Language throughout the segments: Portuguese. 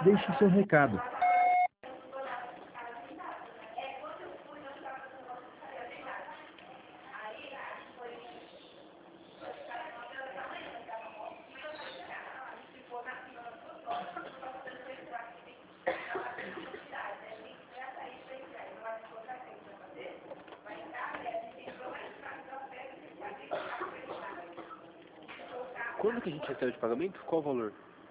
Deixe seu recado. Quando que a gente recebe de pagamento? Qual o valor?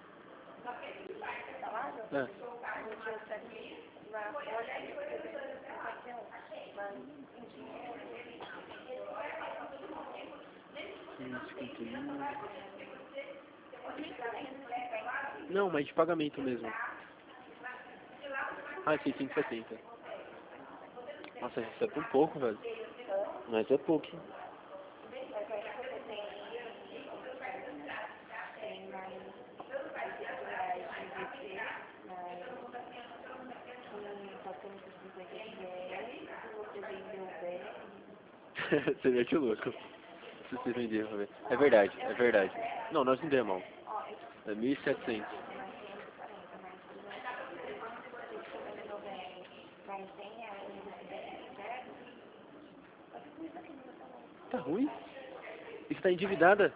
É. Não, mas de pagamento mesmo. Ah, 670. Nossa, recebe um pouco, velho. Mas é pouco, hein? Você mete o louco. Se você vender, pra ver. É verdade, é verdade. Não, nós não demos, mal. É 1.700. Tá ruim? E você tá endividada?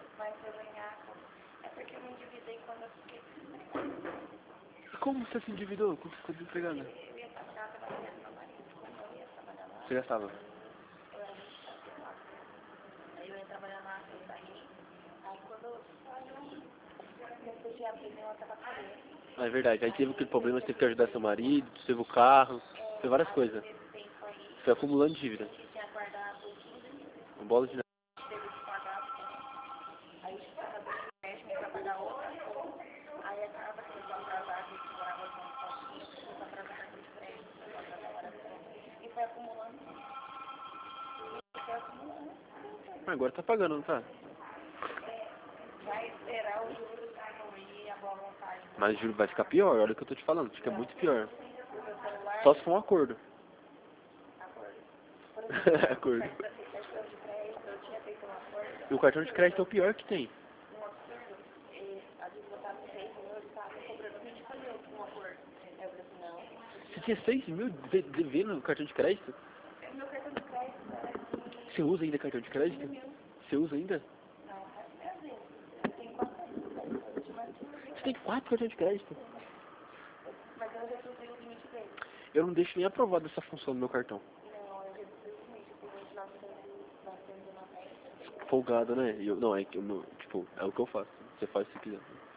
E como você se endividou? Quando você ficou desempregada? Você gastava? Ah, é verdade. Aí teve aquele problema, você teve que ajudar seu marido, teve o carro, teve várias coisas. Você foi acumulando dívida. Uma bola de neve. Ah, agora tá pagando, não tá? Mas o juro vai ficar pior, olha o que eu tô te falando, fica muito pior. Só se for um acordo. Acordo. E o cartão de crédito é o pior que tem. Você tinha 6 mil devendo no cartão de crédito? Você usa ainda cartão de crédito? Você usa ainda? Você tem 4 cartões de crédito? Eu não deixo nem aprovado essa função no meu cartão. Folgado, né? Não, é que tipo, é o que eu faço. Você faz se quiser.